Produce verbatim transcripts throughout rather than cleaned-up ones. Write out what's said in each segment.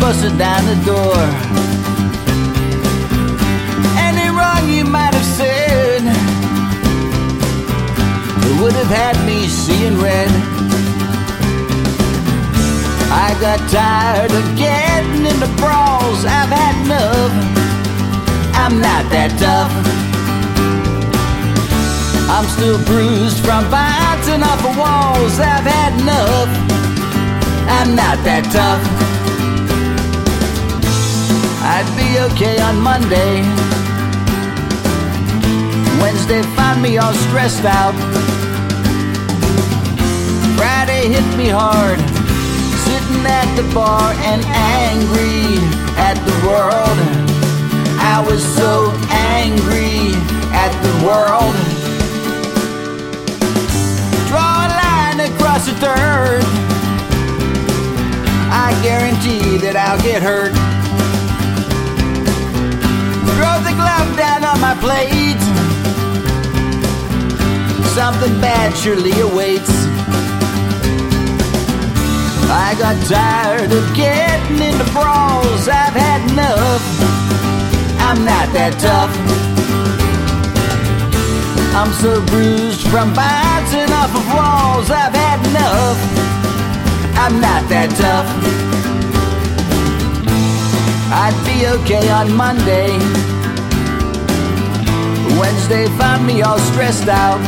busted down the door. Any wrong you might have said would have had me seeing red. I got tired of getting into brawls. I've had enough. I'm not that tough. I'm still bruised from bouncing off of walls. I've had enough. I'm not that tough. I'd be okay on Monday. Wednesday find me all stressed out. Friday hit me hard, sitting at the bar and angry at the world. I was so angry at the world. Draw a line across the dirt. I guarantee that I'll get hurt. Throw the glove down on my plate. Something bad surely awaits. I got tired of getting into brawls. I've had enough. I'm not that tough. I'm so bruised from bouncing off of walls. I've had enough. I'm not that tough. I'd be okay on Monday. Wednesday found me all stressed out.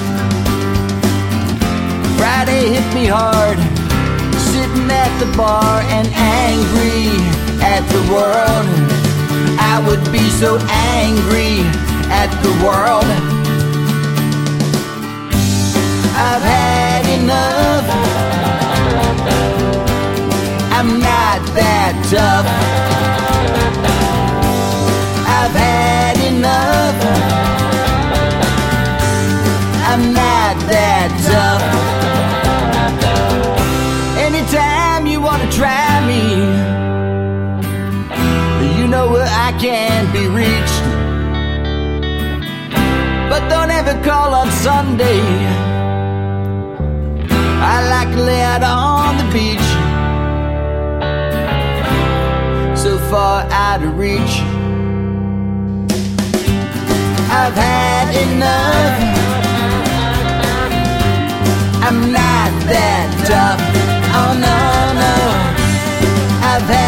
Friday hit me hard, sitting at the bar and angry at the world. I would be so angry at the world. I've had enough. I'm not that tough. I've had enough. I'm not that tough. Anytime you wanna try me, you know where I can be reached. But don't ever call on Sunday. I like to lay out on the beach, so far out of reach. I've had enough. I'm not that tough. Oh no, no. I've had